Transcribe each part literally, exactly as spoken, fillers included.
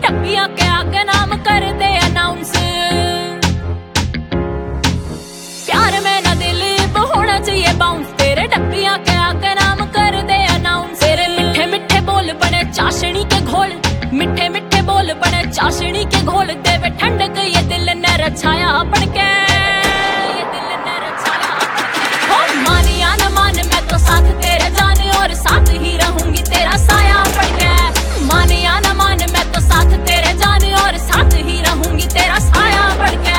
टप्पियां के आगे नाम कर दे अनाउंस। प्यार में ना दिल होना चाहिए बाउंस, तेरे टप्पियां के आगे नाम कर दे अनाउंस। तेरे मिठे मिठे बोल बने चाशनी के घोल, मिठे मिठे बोल बने चाशनी के घोल। देवे ठंडक ये दिल ने रछाया बन के, ये दिल ने रछाया हो। मान या न मान मैं तो साथ तेरे जाने और साथ ही रहूंगी तेरा साया बन के। मान या न मान मैं तो साथ तेरे जाने और साथ ही रहूंगी तेरा साया बन के।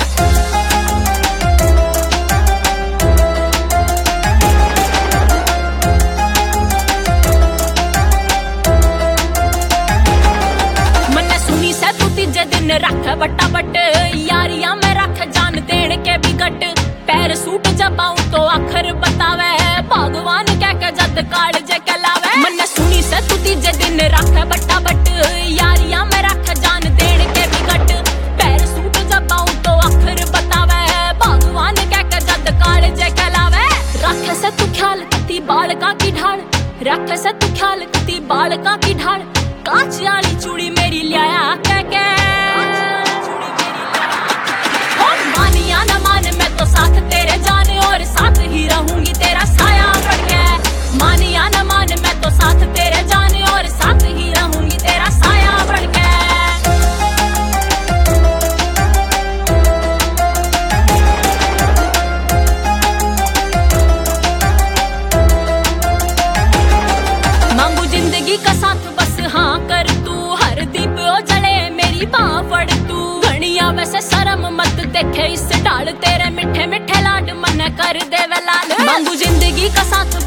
मन्ने सुनी से तू तीजे दिन रख बट्टा बट, यारियां में रख जान देण के भी गट। पैर सूट जबाऊं तो आखर बतावे, भगवान कह के जद काल जे कहलावे। मन्ने सुनी से तू तीजे दिन रख बट्टा बट, यारियां में रख जान देण के भी गट। पैर सूट जबाऊं तो आखर बतावे, भगवान कह के जद काल जे कहलावे। रख से तू ख्याल कती बालका की ढाल, रख से तू ख्याल कती बालका की ढाल। कांच वाली चूड़ी मेरी लिया कह के, मान या न मान मैं तो साथ तेरे जाने और साथ ही रहूंगी तेरा साया बन के। मान या न मान मैं तो साथ तेरे जाने और साथ ही रहूंगी तेरा साया बन के। मांगू जिंदगी का साथ बस हाँ कर तू, हर दीप ओ जले मेरी बाँ फड़ तू। घनिया वैसे शर्म मत देखे इस डाल, तेरे मिठे मिठे लाड मन कर दे वे लाल। मांगू जिंदगी का साथ